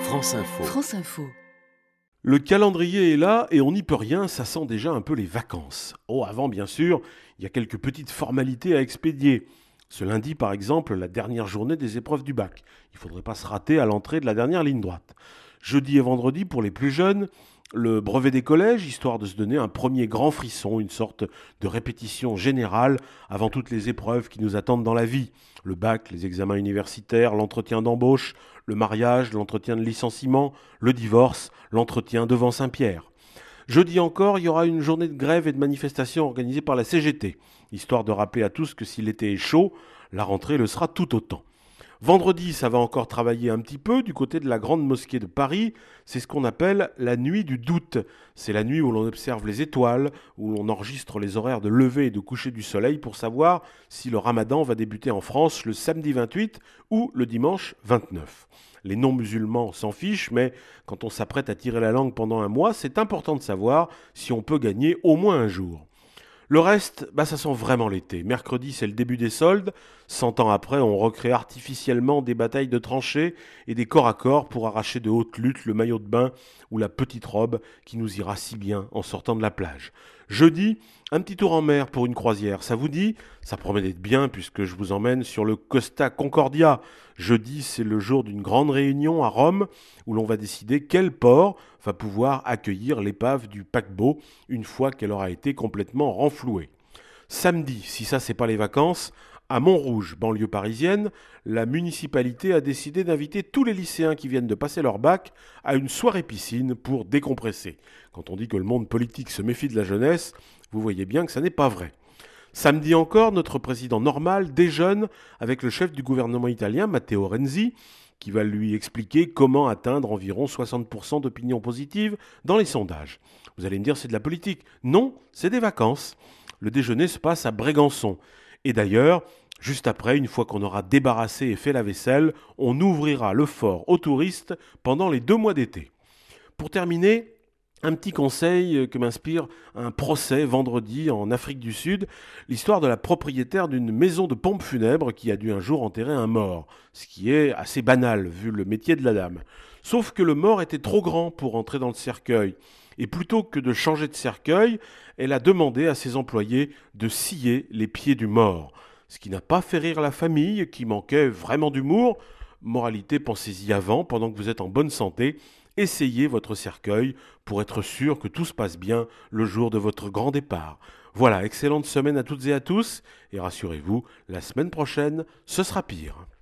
France Info. France Info. Le calendrier est là et on n'y peut rien, ça sent déjà un peu les vacances. Oh, avant bien sûr, il y a quelques petites formalités à expédier. Ce lundi par exemple, la dernière journée des épreuves du bac. Il ne faudrait pas se rater à l'entrée de la dernière ligne droite. Jeudi et vendredi pour les plus jeunes, le brevet des collèges, histoire de se donner un premier grand frisson, une sorte de répétition générale avant toutes les épreuves qui nous attendent dans la vie. Le bac, les examens universitaires, l'entretien d'embauche, le mariage, l'entretien de licenciement, le divorce, l'entretien devant Saint-Pierre. Jeudi encore, il y aura une journée de grève et de manifestation organisée par la CGT, histoire de rappeler à tous que si l'été est chaud, la rentrée le sera tout autant. Vendredi, ça va encore travailler un petit peu du côté de la Grande Mosquée de Paris. C'est ce qu'on appelle la nuit du doute. C'est la nuit où l'on observe les étoiles, où l'on enregistre les horaires de lever et de coucher du soleil pour savoir si le ramadan va débuter en France le samedi 28 ou le dimanche 29. Les non-musulmans s'en fichent, mais quand on s'apprête à tirer la langue pendant un mois, c'est important de savoir si on peut gagner au moins un jour. Le reste, ça sent vraiment l'été. Mercredi, c'est le début des soldes. 100 ans après, on recrée artificiellement des batailles de tranchées et des corps à corps pour arracher de haute lutte le maillot de bain ou la petite robe qui nous ira si bien en sortant de la plage. Jeudi, un petit tour en mer pour une croisière. Ça vous dit ? Ça promet d'être bien puisque je vous emmène sur le Costa Concordia. Jeudi, c'est le jour d'une grande réunion à Rome où l'on va décider quel port va pouvoir accueillir l'épave du paquebot une fois qu'elle aura été complètement renflouée. Samedi, si ça c'est pas les vacances, à Montrouge, banlieue parisienne, la municipalité a décidé d'inviter tous les lycéens qui viennent de passer leur bac à une soirée piscine pour décompresser. Quand on dit que le monde politique se méfie de la jeunesse, vous voyez bien que ça n'est pas vrai. Samedi encore, notre président normal déjeune avec le chef du gouvernement italien, Matteo Renzi, qui va lui expliquer comment atteindre environ 60% d'opinion positive dans les sondages. Vous allez me dire, c'est de la politique. Non, c'est des vacances. Le déjeuner se passe à Brégançon. Et d'ailleurs, juste après, une fois qu'on aura débarrassé et fait la vaisselle, on ouvrira le fort aux touristes pendant les 2 mois d'été. Pour terminer, un petit conseil que m'inspire un procès vendredi en Afrique du Sud, l'histoire de la propriétaire d'une maison de pompes funèbres qui a dû un jour enterrer un mort, ce qui est assez banal vu le métier de la dame. Sauf que le mort était trop grand pour entrer dans le cercueil. Et plutôt que de changer de cercueil, elle a demandé à ses employés de scier les pieds du mort. Ce qui n'a pas fait rire la famille, qui manquait vraiment d'humour. Moralité, pensez-y avant, pendant que vous êtes en bonne santé. Essayez votre cercueil pour être sûr que tout se passe bien le jour de votre grand départ. Voilà, excellente semaine à toutes et à tous. Et rassurez-vous, la semaine prochaine, ce sera pire.